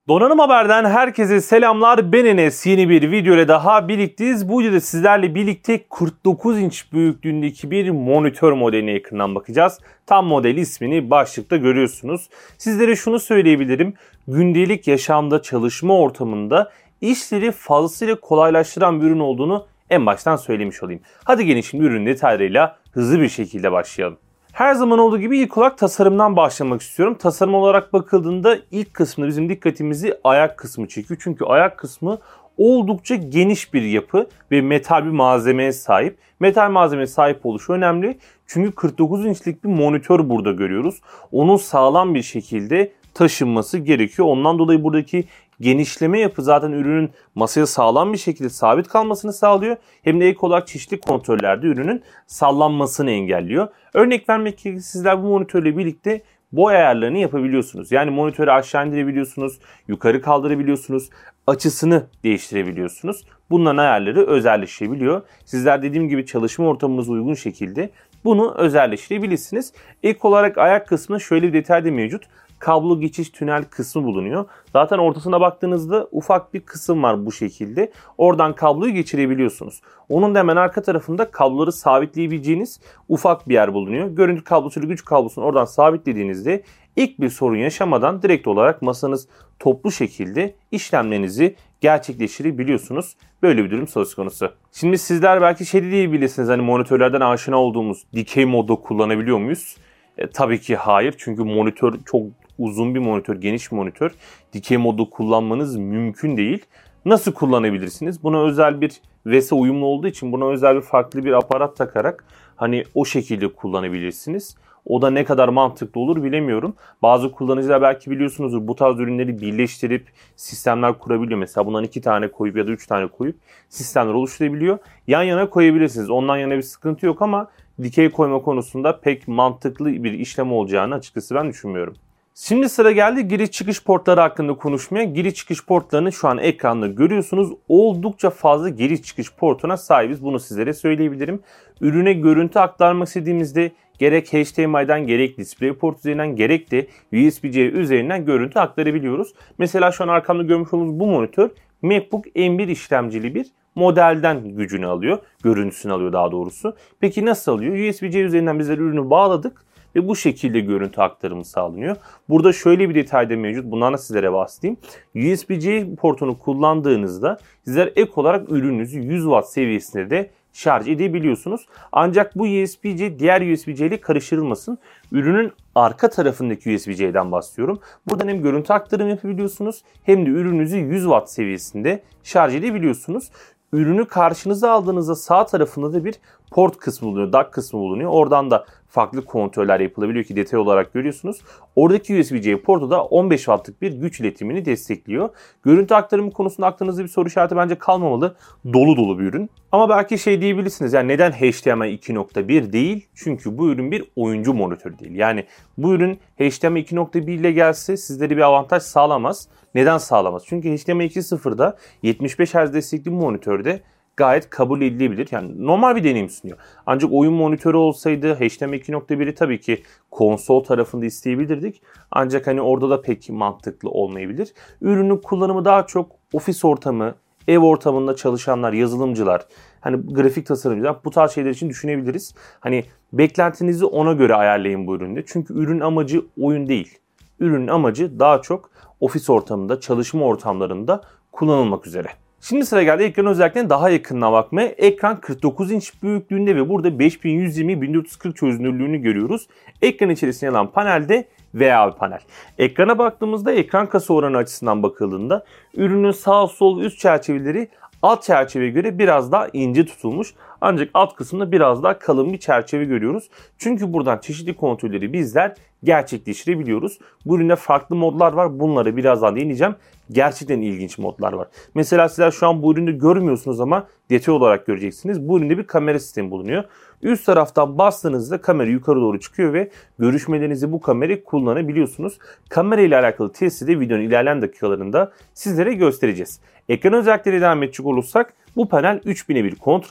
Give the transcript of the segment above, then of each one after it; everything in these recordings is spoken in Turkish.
Donanım Haber'den herkese selamlar. Ben Enes. Yeni bir video ile daha birlikteyiz. Bu videoda sizlerle birlikte 49 inç büyüklüğündeki bir monitör modeline yakından bakacağız. Tam model ismini başlıkta görüyorsunuz. Sizlere şunu söyleyebilirim. Gündelik yaşamda, çalışma ortamında işleri fazlasıyla kolaylaştıran bir ürün olduğunu en baştan söylemiş olayım. Hadi gelin şimdi ürün detaylarıyla hızlı bir şekilde başlayalım. Her zaman olduğu gibi ilk olarak tasarımdan başlamak istiyorum. Tasarım olarak bakıldığında ilk kısmında bizim dikkatimizi ayak kısmı çekiyor. Çünkü ayak kısmı oldukça geniş bir yapı ve metal bir malzemeye sahip. Metal malzemeye sahip oluşu önemli. Çünkü 49 inçlik bir monitör burada görüyoruz. Onun sağlam bir şekilde taşınması gerekiyor. Ondan dolayı buradaki genişleme yapı zaten ürünün masaya sağlam bir şekilde sabit kalmasını sağlıyor. Hem de ek olarak çeşitli kontrollerde ürünün sallanmasını engelliyor. Örnek vermek gerekirse sizler bu monitörle birlikte boy ayarlarını yapabiliyorsunuz. Yani monitörü aşağı indirebiliyorsunuz, yukarı kaldırabiliyorsunuz, açısını değiştirebiliyorsunuz. Bunların ayarları özelleşebiliyor. Sizler dediğim gibi çalışma ortamınıza uygun şekilde bunu özelleştirebilirsiniz. Ek olarak ayak kısmında şöyle bir detay da mevcut. Kablo geçiş tünel kısmı bulunuyor. Zaten ortasına baktığınızda ufak bir kısım var bu şekilde. Oradan kabloyu geçirebiliyorsunuz. Onun da hemen arka tarafında kabloları sabitleyebileceğiniz ufak bir yer bulunuyor. Görüntü kablosuyla güç kablosunu oradan sabitlediğinizde ilk bir sorun yaşamadan direkt olarak masanız toplu şekilde işlemlerinizi gerçekleştirebiliyorsunuz. Böyle bir durum söz konusu. Şimdi sizler belki şey diyebilirsiniz, hani monitörlerden aşina olduğumuz dikey modda kullanabiliyor muyuz? Tabii ki hayır, çünkü monitör çok uzun bir monitör, geniş bir monitör. Dikey modu kullanmanız mümkün değil. Nasıl kullanabilirsiniz? Buna özel bir VESA uyumlu olduğu için buna özel bir farklı bir aparat takarak hani o şekilde kullanabilirsiniz. O da ne kadar mantıklı olur bilemiyorum. Bazı kullanıcılar belki biliyorsunuzdur, bu tarz ürünleri birleştirip sistemler kurabiliyor. Mesela bundan 2 tane koyup ya da 3 tane koyup sistemler oluşturabiliyor. Yan yana koyabilirsiniz. Ondan yana bir sıkıntı yok ama dikey koyma konusunda pek mantıklı bir işlem olacağını açıkçası ben düşünmüyorum. Şimdi sıra geldi giriş çıkış portları hakkında konuşmaya. Giriş çıkış portlarını şu an ekranda görüyorsunuz. Oldukça fazla giriş çıkış portuna sahibiz. Bunu sizlere söyleyebilirim. Ürüne görüntü aktarmak istediğimizde gerek HDMI'den gerek DisplayPort üzerinden gerek de USB-C üzerinden görüntü aktarabiliyoruz. Mesela şu an arkamda görmüş olduğunuz bu monitör MacBook M1 işlemcili bir modelden gücünü alıyor. Görüntüsünü alıyor daha doğrusu. Peki nasıl alıyor? USB-C üzerinden bizler ürünü bağladık ve bu şekilde görüntü aktarımı sağlanıyor. Burada şöyle bir detay da mevcut. Bundan da sizlere bahsedeyim. USB-C portunu kullandığınızda sizler ek olarak ürününüzü 100 Watt seviyesinde de şarj edebiliyorsunuz. Ancak bu USB-C diğer USB-C ile karıştırılmasın. Ürünün arka tarafındaki USB-C'den bahsediyorum. Buradan hem görüntü aktarımı yapabiliyorsunuz hem de ürününüzü 100 Watt seviyesinde şarj edebiliyorsunuz. Ürünü karşınıza aldığınızda sağ tarafında da bir port kısmı bulunuyor, dock kısmı bulunuyor. Oradan da farklı kontroller yapılabiliyor ki detay olarak görüyorsunuz. Oradaki USB-C portu da 15 Watt'lık bir güç iletimini destekliyor. Görüntü aktarımı konusunda aklınızda bir soru işareti bence kalmamalı. Dolu dolu bir ürün. Ama belki şey diyebilirsiniz, yani neden HDMI 2.1 değil? Çünkü bu ürün bir oyuncu monitörü değil. Yani bu ürün HDMI 2.1 ile gelse sizlere bir avantaj sağlamaz. Neden sağlamaz? Çünkü HDMI 2.0'da 75 Hz destekli bir monitörde gayet kabul edilebilir. Yani normal bir deneyim sunuyor. Ancak oyun monitörü olsaydı HDMI 2.1'i tabii ki konsol tarafında isteyebilirdik. Ancak hani orada da pek mantıklı olmayabilir. Ürünün kullanımı daha çok ofis ortamı, ev ortamında çalışanlar, yazılımcılar, hani grafik tasarımcılar, bu tarz şeyler için düşünebiliriz. Hani beklentinizi ona göre ayarlayın bu üründe. Çünkü ürün amacı oyun değil. Ürünün amacı daha çok ofis ortamında, çalışma ortamlarında kullanılmak üzere. Şimdi sıra geldi ekran özelliklerine daha yakından bakmaya. Ekran 49 inç büyüklüğünde ve burada 5120x1440 çözünürlüğünü görüyoruz. Ekran içerisinde yer alan panelde VA bir panel. Ekrana baktığımızda ekran kasa oranı açısından bakıldığında ürünün sağ sol üst çerçeveleri alt çerçeveye göre biraz daha ince tutulmuş. Ancak alt kısımda biraz daha kalın bir çerçeve görüyoruz. Çünkü buradan çeşitli kontrolleri bizler gerçekleştirebiliyoruz. Bu üründe farklı modlar var. Bunları birazdan değineceğim. Gerçekten ilginç modlar var. Mesela sizler şu an bu ürünü görmüyorsunuz ama detay olarak göreceksiniz. Bu üründe bir kamera sistemi bulunuyor. Üst taraftan bastığınızda kamera yukarı doğru çıkıyor ve görüşmelerinizi bu kamerayı kullanabiliyorsunuz. Kamera ile alakalı testi de videonun ilerleyen dakikalarında sizlere göstereceğiz. Ekran özellikleri devam edecek olursak bu panel 3000'e bir kontrast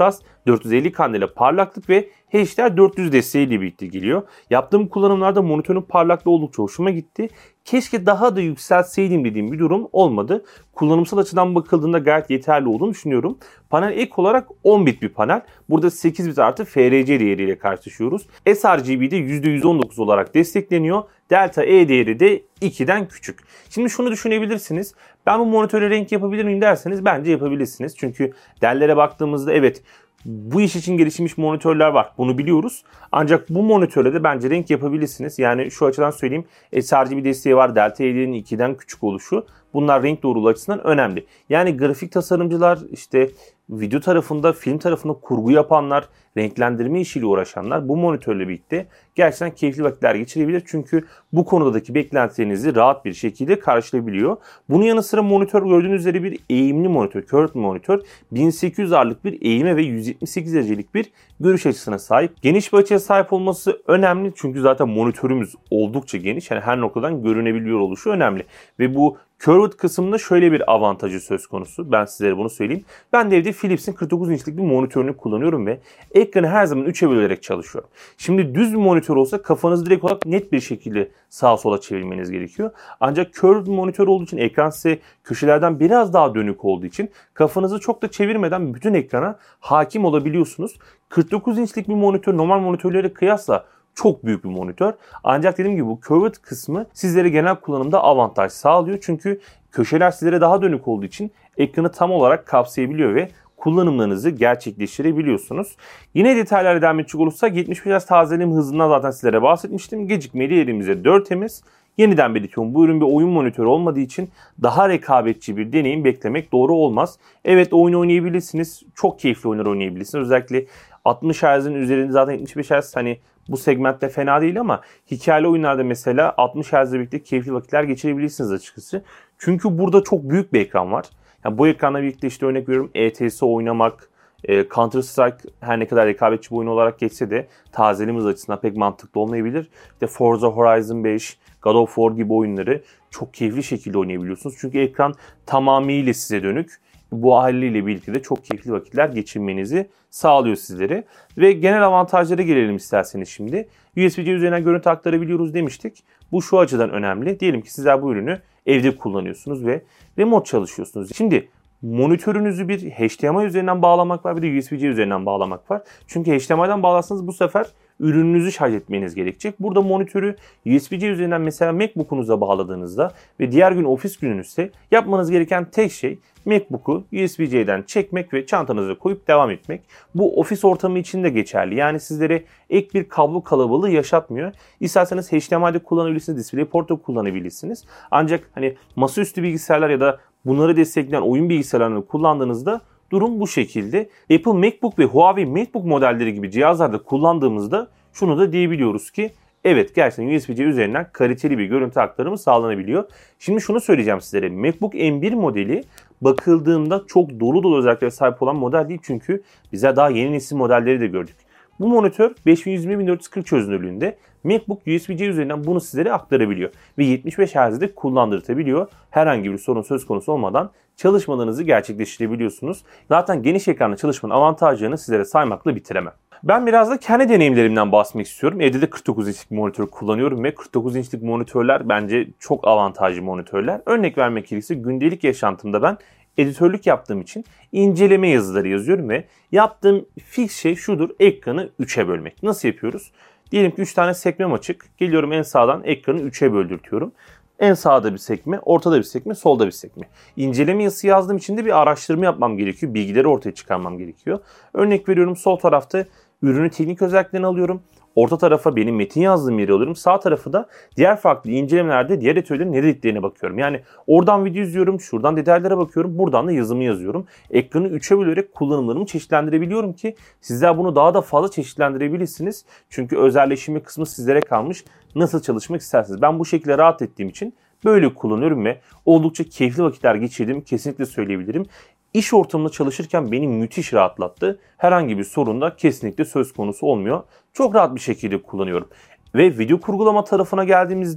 450 kandela parlaklık ve HDR400 desteğiyle birlikte geliyor. Yaptığım kullanımlarda monitörün parlaklığı oldukça hoşuma gitti. Keşke daha da yükseltseydim dediğim bir durum olmadı. Kullanımsal açıdan bakıldığında gayet yeterli olduğunu düşünüyorum. Panel ek olarak 10 bit bir panel. Burada 8 bit artı FRC değeriyle karşılaşıyoruz. sRGB'de %119 olarak destekleniyor. Delta E değeri de 2'den küçük. Şimdi şunu düşünebilirsiniz. Ben bu monitöre renk yapabilir miyim derseniz bence yapabilirsiniz. Çünkü Dell'lere baktığımızda evet bu iş için gelişmiş monitörler var. Bunu biliyoruz. Ancak bu monitörle de bence renk yapabilirsiniz. Yani şu açıdan söyleyeyim. sRGB desteği var. Delta E'nin 2'den küçük oluşu. Bunlar renk doğruluğu açısından önemli. Yani grafik tasarımcılar, işte video tarafında, film tarafında kurgu yapanlar, renklendirme işiyle uğraşanlar bu monitörle birlikte gerçekten keyifli vakitler geçirebilir. Çünkü bu konudaki beklentilerinizi rahat bir şekilde karşılayabiliyor. Bunun yanı sıra monitör gördüğünüz üzere bir eğimli monitör, curved monitör. 1800 R'lık bir eğime ve 178 derecelik bir görüş açısına sahip. Geniş bir açıya sahip olması önemli. Çünkü zaten monitörümüz oldukça geniş. Yani her noktadan görünebiliyor oluşu önemli. Ve bu curved kısmında şöyle bir avantajı söz konusu. Ben sizlere bunu söyleyeyim. Ben de evde Philips'in 49 inçlik bir monitörünü kullanıyorum ve ekranı her zaman 3'e bölerek çalışıyorum. Şimdi düz bir monitör olsa kafanızı direkt olarak net bir şekilde sağa sola çevirmeniz gerekiyor. Ancak curved monitör olduğu için ekran size köşelerden biraz daha dönük olduğu için kafanızı çok da çevirmeden bütün ekrana hakim olabiliyorsunuz. 49 inçlik bir monitör normal monitörlere kıyasla çok büyük bir monitör. Ancak dediğim gibi bu curved kısmı sizlere genel kullanımda avantaj sağlıyor. Çünkü köşeler sizlere daha dönük olduğu için ekranı tam olarak kapsayabiliyor ve kullanımlarınızı gerçekleştirebiliyorsunuz. Yine detaylara devam edecek olursak 75 Hz tazeleme hızından zaten sizlere bahsetmiştim. Gecikmeli elimize 4'imiz. Yeniden belirtiyorum, bu ürün bir oyun monitörü olmadığı için daha rekabetçi bir deneyim beklemek doğru olmaz. Evet, oyun oynayabilirsiniz. Çok keyifli oyunlar oynayabilirsiniz. Özellikle 60 Hz'in üzerinde zaten 75 Hz hani bu segmentte fena değil ama hikayeli oyunlarda mesela 60 Hz'le birlikte keyifli vakitler geçirebilirsiniz açıkçası. Çünkü burada çok büyük bir ekran var. Yani bu ekranla birlikte işte örnek veriyorum ETS oynamak, Counter Strike her ne kadar rekabetçi bir oyun olarak geçse de tazelimiz açısından pek mantıklı olmayabilir. İşte Forza Horizon 5, God of War gibi oyunları çok keyifli şekilde oynayabiliyorsunuz. Çünkü ekran tamamıyla size dönük. Bu haliyle birlikte de çok keyifli vakitler geçirmenizi sağlıyor sizlere. Ve genel avantajlara gelelim isterseniz şimdi. USB-C üzerinden görüntü aktarabiliyoruz demiştik. Bu şu açıdan önemli. Diyelim ki sizler bu ürünü evde kullanıyorsunuz ve remote çalışıyorsunuz. Şimdi monitörünüzü bir HDMI üzerinden bağlamak var, bir de USB-C üzerinden bağlamak var. Çünkü HDMI'den bağlarsanız bu sefer ürününüzü şarj etmeniz gerekecek. Burada monitörü USB-C üzerinden mesela MacBook'unuza bağladığınızda ve diğer gün ofis gününüzse yapmanız gereken tek şey MacBook'u USB-C'den çekmek ve çantanıza koyup devam etmek. Bu ofis ortamı için de geçerli. Yani sizlere ek bir kablo kalabalığı yaşatmıyor. İsterseniz HDMI'de kullanabilirsiniz, DisplayPort'ta kullanabilirsiniz. Ancak hani masaüstü bilgisayarlar ya da bunları destekleyen oyun bilgisayarlarını kullandığınızda durum bu şekilde. Apple MacBook ve Huawei MacBook modelleri gibi cihazlarda kullandığımızda şunu da diyebiliyoruz ki evet, gerçekten USB-C üzerinden kaliteli bir görüntü aktarımı sağlanabiliyor. Şimdi şunu söyleyeceğim sizlere. MacBook M1 modeli bakıldığında çok dolu dolu özelliklere sahip olan model değil. Çünkü bize daha yeni nesil modelleri de gördük. Bu monitör 5120x1440 çözünürlüğünde. MacBook USB-C üzerinden bunu sizlere aktarabiliyor. Ve 75 Hz'de kullandırtabiliyor. Herhangi bir sorun söz konusu olmadan çalışmalarınızı gerçekleştirebiliyorsunuz. Zaten geniş ekranlı çalışmanın avantajlarını sizlere saymakla bitiremem. Ben biraz da kendi deneyimlerimden bahsetmek istiyorum. Evde de 49 inçlik monitör kullanıyorum ve 49 inçlik monitörler bence çok avantajlı monitörler. Örnek vermek gerekirse gündelik yaşantımda ben editörlük yaptığım için inceleme yazıları yazıyorum ve yaptığım fix şey şudur: ekranı 3'e bölmek. Nasıl yapıyoruz? Diyelim ki 3 tane sekmem açık. Geliyorum en sağdan ekranı 3'e böldürtüyorum. En sağda bir sekme, ortada bir sekme, solda bir sekme. İnceleme yazısı yazdığım için de bir araştırma yapmam gerekiyor. Bilgileri ortaya çıkarmam gerekiyor. Örnek veriyorum, sol tarafta ürünün teknik özelliklerini alıyorum. Orta tarafa benim metin yazdığım yeri alıyorum. Sağ tarafı da diğer farklı incelemelerde diğer editörlerin ne dediklerine bakıyorum. Yani oradan video izliyorum, şuradan detaylara bakıyorum, buradan da yazımı yazıyorum. Ekranı 3'e bölerek kullanımlarımı çeşitlendirebiliyorum ki sizler bunu daha da fazla çeşitlendirebilirsiniz. Çünkü özelleştirme kısmı sizlere kalmış. Nasıl çalışmak isterseniz. Ben bu şekilde rahat ettiğim için böyle kullanıyorum ve oldukça keyifli vakitler geçirdiğimi kesinlikle söyleyebilirim. İş ortamında çalışırken beni müthiş rahatlattı. Herhangi bir sorun da kesinlikle söz konusu olmuyor. Çok rahat bir şekilde kullanıyorum. Ve video kurgulama tarafına geldiğimizde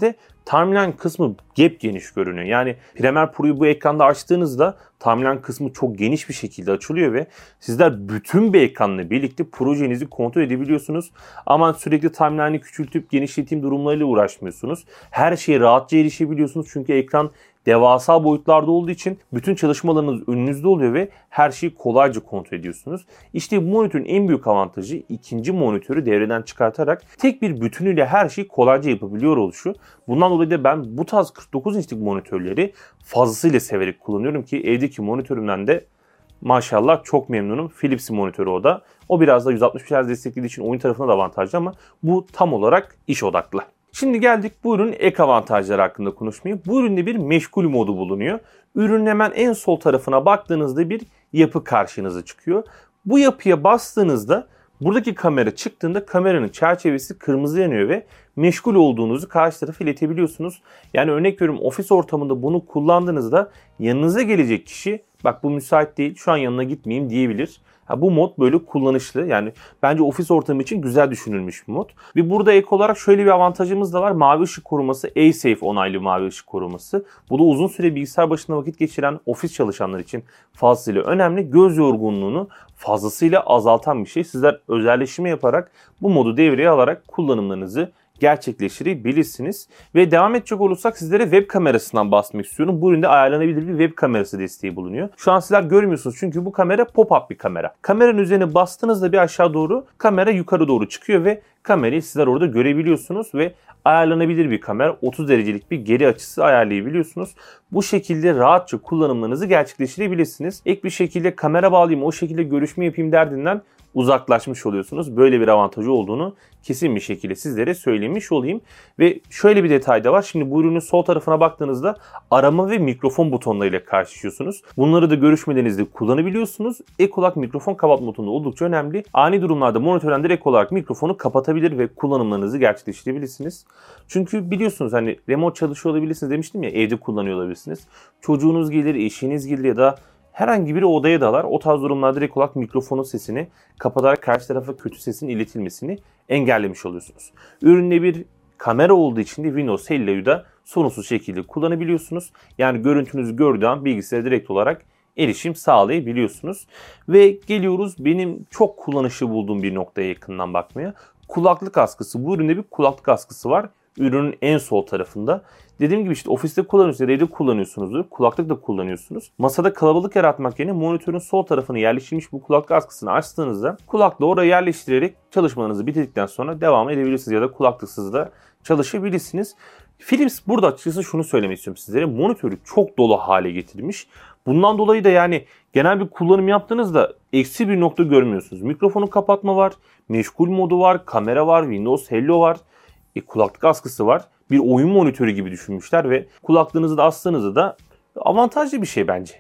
Timeline kısmı geniş görünüyor. Yani Premiere Pro'yu bu ekranda açtığınızda timeline kısmı çok geniş bir şekilde açılıyor ve sizler bütün bir ekranla birlikte projenizi kontrol edebiliyorsunuz. Aman sürekli timeline'i küçültüp genişleteyim durumlarıyla uğraşmıyorsunuz. Her şeye rahatça erişebiliyorsunuz çünkü ekran devasa boyutlarda olduğu için bütün çalışmalarınız önünüzde oluyor ve her şeyi kolayca kontrol ediyorsunuz. İşte bu monitörün en büyük avantajı ikinci monitörü devreden çıkartarak tek bir bütünüyle her şeyi kolayca yapabiliyor oluşu. Bundan dolayı da ben bu tarz 49 inçlik monitörleri fazlasıyla severek kullanıyorum ki evdeki monitörümden de maşallah çok memnunum. Philips monitörü o da. O biraz da 160 Hz desteklediği için oyun tarafına da avantajlı ama bu tam olarak iş odaklı. Şimdi geldik bu ürünün ek avantajları hakkında konuşmaya. Bu üründe bir meşgul modu bulunuyor. Ürünün hemen en sol tarafına baktığınızda bir yapı karşınıza çıkıyor. Bu yapıya bastığınızda buradaki kamera çıktığında kameranın çerçevesi kırmızı yanıyor ve meşgul olduğunuzu karşı tarafa iletebiliyorsunuz. Yani örnek veriyorum ofis ortamında bunu kullandığınızda yanınıza gelecek kişi bak bu müsait değil şu an yanına gitmeyeyim diyebilir. Bu mod böyle kullanışlı. Yani bence ofis ortamı için güzel düşünülmüş bir mod. Ve burada ek olarak şöyle bir avantajımız da var. Mavi ışık koruması, A-Safe onaylı mavi ışık koruması. Bu da uzun süre bilgisayar başında vakit geçiren ofis çalışanlar için fazlasıyla önemli. Göz yorgunluğunu fazlasıyla azaltan bir şey. Sizler özelleştirme yaparak bu modu devreye alarak kullanımlarınızı gerçekleştirebilirsiniz. Ve devam edecek olursak sizlere web kamerasından bahsetmek istiyorum. Bu üründe ayarlanabilir bir web kamerası desteği bulunuyor. Şu an sizler görmüyorsunuz çünkü bu kamera pop-up bir kamera. Kameranın üzerine bastığınızda bir aşağı doğru kamera yukarı doğru çıkıyor ve kamerayı sizler orada görebiliyorsunuz ve ayarlanabilir bir kamera. 30 derecelik bir geri açısı ayarlayabiliyorsunuz. Bu şekilde rahatça kullanımlarınızı gerçekleştirebilirsiniz. Ek bir şekilde kamera bağlayayım, o şekilde görüşme yapayım derdinden uzaklaşmış oluyorsunuz. Böyle bir avantajı olduğunu kesin bir şekilde sizlere söylemiş olayım. Ve şöyle bir detay da var. Şimdi bu ürünün sol tarafına baktığınızda arama ve mikrofon butonlarıyla karşılaşıyorsunuz. Bunları da görüşmelerinizde kullanabiliyorsunuz. Ek olarak mikrofon kapatma butonu oldukça önemli. Ani durumlarda monitörden direkt olarak mikrofonu kapatabilir ve kullanımlarınızı gerçekleştirebilirsiniz. Çünkü biliyorsunuz hani remote çalışıyor olabilirsiniz demiştim ya, evde kullanıyor olabilirsiniz. Çocuğunuz gelir, eşiniz gelir ya da herhangi bir odaya dalar. O tarz durumlarda direkt olarak mikrofonun sesini kapatarak karşı tarafa kötü sesin iletilmesini engellemiş oluyorsunuz. Üründe bir kamera olduğu için de Windows Hello'yu da sorunsuz şekilde kullanabiliyorsunuz. Yani görüntünüzü gördüğü an bilgisayara direkt olarak erişim sağlayabiliyorsunuz. Ve geliyoruz benim çok kullanışlı bulduğum bir noktaya yakından bakmaya. Kulaklık askısı. Bu üründe bir kulaklık askısı var. Ürünün en sol tarafında. Dediğim gibi işte ofiste kullanıyorsunuz, evde kullanıyorsunuzdur. Kulaklık da kullanıyorsunuz. Masada kalabalık yaratmak yerine monitörün sol tarafına yerleştirilmiş bu kulaklık askısını açtığınızda kulaklığı oraya yerleştirerek çalışmanızı bitirdikten sonra devam edebilirsiniz ya da kulaklıksız da çalışabilirsiniz. Philips burada açıkçası şunu söylemek istiyorum sizlere. Monitörü çok dolu hale getirmiş. Bundan dolayı da yani genel bir kullanım yaptığınızda eksi bir nokta görmüyorsunuz. Mikrofonu kapatma var, meşgul modu var, kamera var, Windows Hello var, kulaklık askısı var. Bir oyun monitörü gibi düşünmüşler ve kulaklığınızı da astığınızda da avantajlı bir şey bence.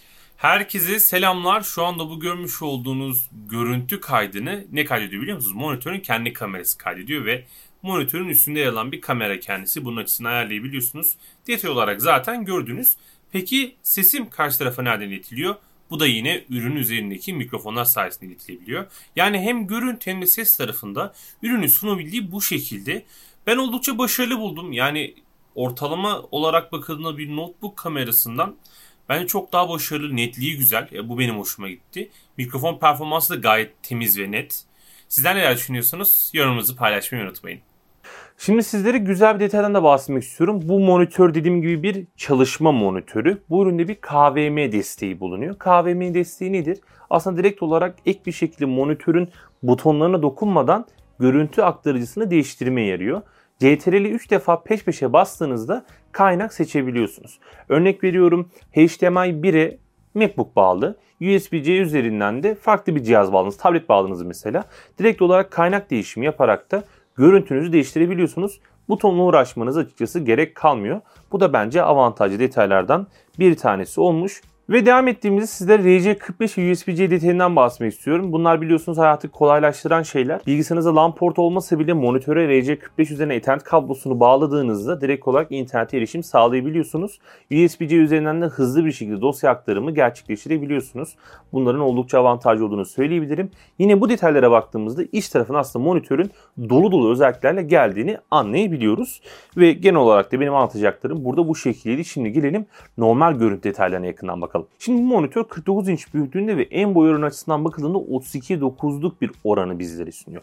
Herkese selamlar. Şu anda bu görmüş olduğunuz görüntü kaydını ne kaydediyor biliyor musunuz? Monitörün kendi kamerası kaydediyor ve monitörün üstünde yer alan bir kamera kendisi. Bunun açısını ayarlayabiliyorsunuz. Detay olarak zaten gördünüz. Peki sesim karşı tarafa nereden iletiliyor? Bu da yine ürün üzerindeki mikrofonlar sayesinde iletilebiliyor. Yani hem görüntü hem de ses tarafında ürünü sunabildiği bu şekilde. Ben oldukça başarılı buldum. Yani ortalama olarak bakıldığında bir notebook kamerasından bence çok daha başarılı, netliği güzel. Bu benim hoşuma gitti. Mikrofon performansı da gayet temiz ve net. Sizler neler düşünüyorsunuz? Yorumunuzu paylaşmayı unutmayın. Şimdi sizlere güzel bir detaydan da bahsetmek istiyorum. Bu monitör dediğim gibi bir çalışma monitörü. Bu üründe bir KVM desteği bulunuyor. KVM desteği nedir? Aslında direkt olarak ek bir şekilde monitörün butonlarına dokunmadan görüntü aktarıcısını değiştirmeye yarıyor. CTRL'i 3 defa peş peşe bastığınızda kaynak seçebiliyorsunuz. Örnek veriyorum HDMI 1'e MacBook bağlı. USB-C üzerinden de farklı bir cihaz bağladınız, tablet bağladınız mesela. Direkt olarak kaynak değişimi yaparak da görüntünüzü değiştirebiliyorsunuz. Butonla uğraşmanız açıkçası gerek kalmıyor. Bu da bence avantajlı detaylardan bir tanesi olmuş. Ve devam ettiğimizde sizlere RJ45 ve USB-C detayından bahsetmek istiyorum. Bunlar biliyorsunuz hayatı kolaylaştıran şeyler. Bilgisayarınızda LAN port olmasa bile monitöre RJ45 üzerine Ethernet kablosunu bağladığınızda direkt olarak internete erişim sağlayabiliyorsunuz. USB-C üzerinden de hızlı bir şekilde dosya aktarımı gerçekleştirebiliyorsunuz. Bunların oldukça avantajlı olduğunu söyleyebilirim. Yine bu detaylara baktığımızda iç tarafın aslında monitörün dolu dolu özelliklerle geldiğini anlayabiliyoruz. Ve genel olarak da benim anlatacaklarım burada bu şekildeydi. Şimdi gelelim normal görüntü detaylarına yakından bakalım. Şimdi bu monitör 49 inç büyüklüğünde ve en boy oranı açısından bakıldığında 32:9'luk bir oranı bizlere sunuyor.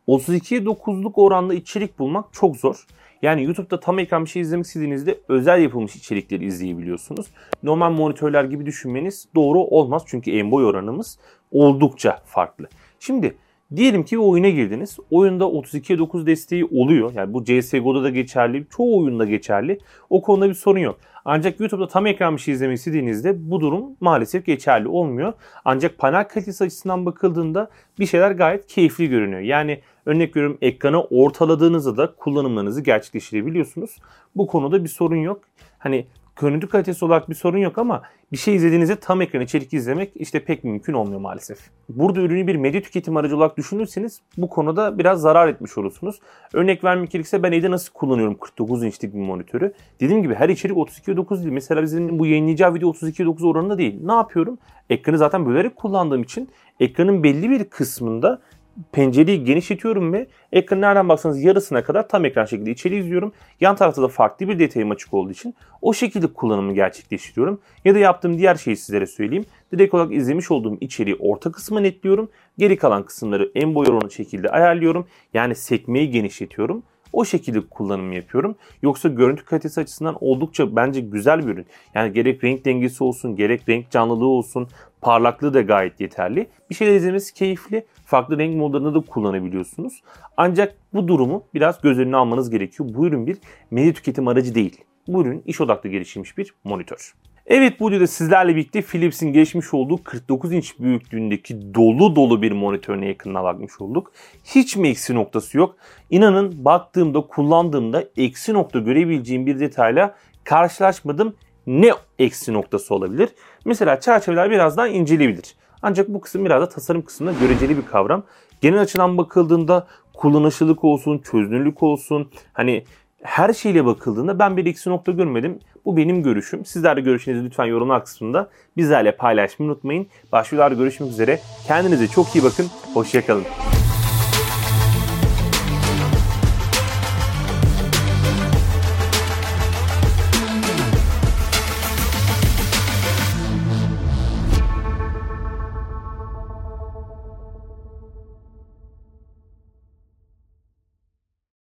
32:9'luk oranda içerik bulmak çok zor. Yani YouTube'da tam ekran bir şey izlemek istediğinizde özel yapılmış içerikleri izleyebiliyorsunuz. Normal monitörler gibi düşünmeniz doğru olmaz çünkü en boy oranımız oldukça farklı. Şimdi diyelim ki bir oyuna girdiniz. Oyunda 32:9 desteği oluyor. Yani bu CSGO'da da geçerli, çoğu oyunda geçerli. O konuda bir sorun yok. Ancak YouTube'da tam ekran bir şey izlemek istediğinizde bu durum maalesef geçerli olmuyor. Ancak panel kalitesi açısından bakıldığında bir şeyler gayet keyifli görünüyor. Yani örnek veriyorum ekranı ortaladığınızda da kullanımlarınızı gerçekleştirebiliyorsunuz. Bu konuda bir sorun yok. Hani görüntü kalitesi olarak bir sorun yok ama bir şey izlediğinizde tam ekran içerik izlemek işte pek mümkün olmuyor maalesef. Burada ürünü bir medya tüketim aracı olarak düşünürseniz bu konuda biraz zarar etmiş olursunuz. Örnek vermek gerekirse ben evde nasıl kullanıyorum 49 inçlik bir monitörü. Dediğim gibi her içerik 32:9 değil. Mesela bizim bu yayınlayacağı video 32:9 oranında değil. Ne yapıyorum? Ekranı zaten bölerek kullandığım için ekranın belli bir kısmında pencereyi genişletiyorum ve ekranı nereden baksanız yarısına kadar tam ekran şekilde içeri izliyorum. Yan tarafta da farklı bir detayım açık olduğu için o şekilde kullanımı gerçekleştiriyorum. Ya da yaptığım diğer şeyi sizlere söyleyeyim. Direkt olarak izlemiş olduğum içeriği orta kısma netliyorum. Geri kalan kısımları en boy oranı şekilde ayarlıyorum. Yani sekmeyi genişletiyorum. O şekilde kullanım yapıyorum. Yoksa görüntü kalitesi açısından oldukça bence güzel bir ürün. Yani gerek renk dengesi olsun, gerek renk canlılığı olsun, parlaklığı da gayet yeterli. Bir şeyler izlemesi keyifli. Farklı renk modlarını da kullanabiliyorsunuz. Ancak bu durumu biraz göz önüne almanız gerekiyor. Bu ürün bir medya tüketim aracı değil. Bu ürün iş odaklı geliştirilmiş bir monitör. Evet, bu videoda sizlerle birlikte Philips'in geçmiş olduğu 49 inç büyüklüğündeki dolu dolu bir monitörüne yakından bakmış olduk. Hiç mi eksi noktası yok? İnanın baktığımda, kullandığımda eksi nokta görebileceğim bir detayla karşılaşmadım. Ne eksi noktası olabilir? Mesela çerçeveler birazdan inceleyebilir. Ancak bu kısım biraz da tasarım kısmında göreceli bir kavram. Genel açıdan bakıldığında kullanışlılık olsun, çözünürlük olsun, hani her şeyle bakıldığında ben bir eksi nokta görmedim. Bu benim görüşüm. Sizler de görüşünüzü lütfen yorumlar kısmında bizlerle paylaşmayı unutmayın. Başka videolarda görüşmek üzere. Kendinize çok iyi bakın. Hoşça kalın.